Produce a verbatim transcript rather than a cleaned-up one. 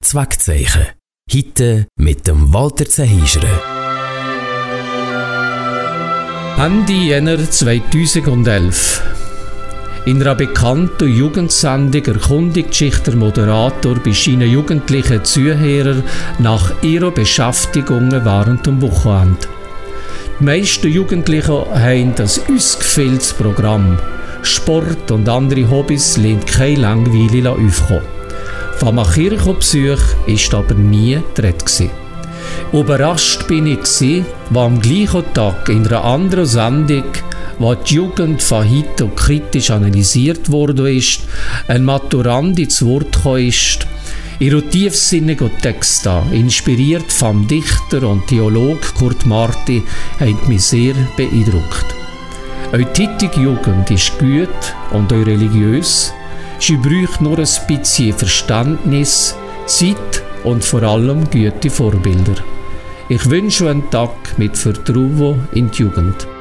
Zweckzeichen. Heute mit dem Walter Zehischere. Ende Jänner zweitausendelf. In einer bekannten Jugendsendung erkundigt sich der Moderator bei seinen jugendlichen Zuhörern nach ihrer Beschäftigung während dem Wochenende. Die meisten Jugendlichen haben das ausgefälltes Programm. Sport und andere Hobbys lassen keine Langeweile aufkommen. Von einem Kirchenbesuch war aber nie die Rede. Überrascht bin ich, als am gleichen Tag in einer anderen Sendung, wo die Jugend von heute kritisch analysiert wurde, ein Maturandi zu Wort gekommen ist. Ihre tiefsinnigen Texte, inspiriert vom Dichter und Theologen Kurt Marti, haben mich sehr beeindruckt. Eure heutige Jugend ist gut und auch religiös. Sie braucht nur ein bisschen Verständnis, Zeit und vor allem gute Vorbilder. Ich wünsche einen Tag mit Vertrauen in die Jugend.